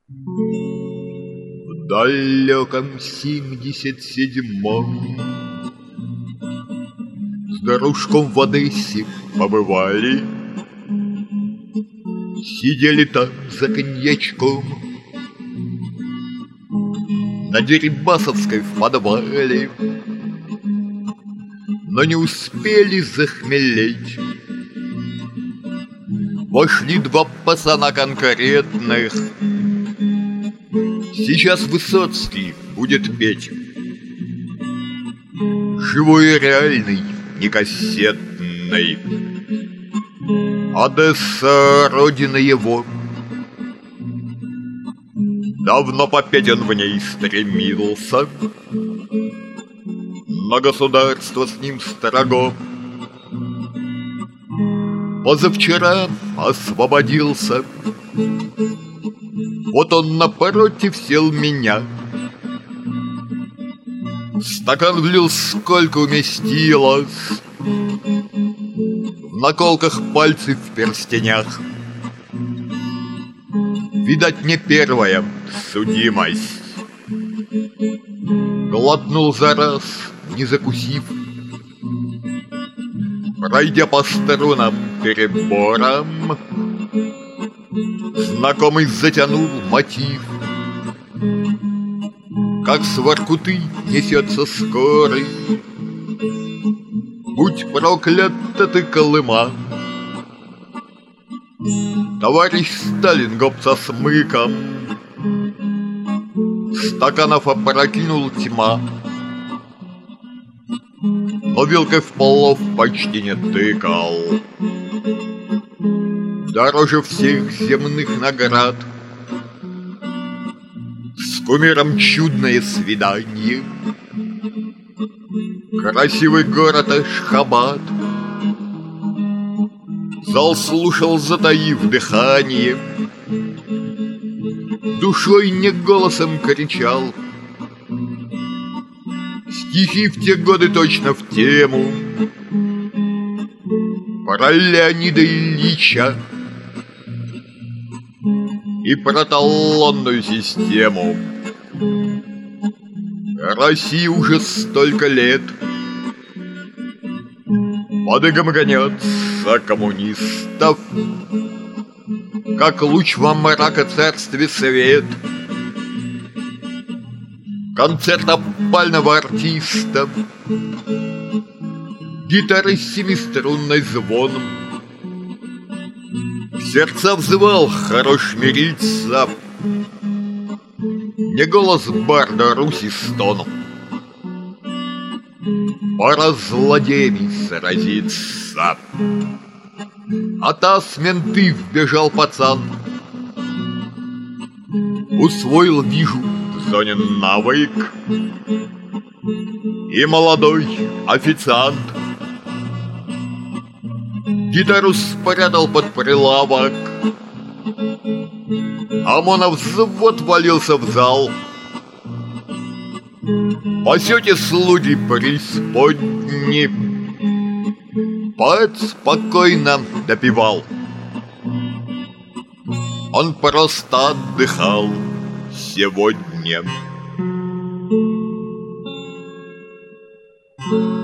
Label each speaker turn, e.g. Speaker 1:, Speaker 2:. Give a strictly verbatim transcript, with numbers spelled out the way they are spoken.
Speaker 1: В далеком семьдесят седьмом с дружком в Одессе побывали. Сидели там за коньячком на Дерибасовской в подвале, но не успели захмелеть. Вошли два пацана конкретных. Сейчас Высоцкий будет петь. Живой и реальный, не кассетный. Одесса — родина его. Давно попеть он в ней стремился, но государство с ним строго. Позавчера освободился. Вот он напротив сел меня. В стакан влил сколько уместилось, в наколках пальцы в перстенях. Видать, не первая судимость. Глотнул за раз, не закусив, пройдя по струнам перебором. Знакомый затянул мотив. Как с Воркуты несется скорый. Будь проклята ты, Колыма! Товарищ Сталин, гоп со смыком, стаканов опрокинул тьма, но вилкой в плов почти не тыкал. Дороже всех земных наград с кумиром чудное свидание. Красивый город Ашхабад. Зал слушал, затаив дыхание, душой не голосом кричал. Стихи в те годы точно в тему про Леонида Ильича и про талонную систему. России уже столько лет, под игом гонятся коммунистов, как луч во мрака царстве свет. Концерт опального артиста, гитары с семиструнной звоном. В сердца взывал хорош мириться, не голос барда Руси стоном. Пора злодеями сразиться. А та с менты вбежал пацан. Усвоил, вижу, в зоне навык. И молодой официант гитару спрятал под прилавок. ОМОНов взвод валился в зал. Пасете слуги преисподни. Поэт спокойно допевал. Он просто отдыхал сегодня.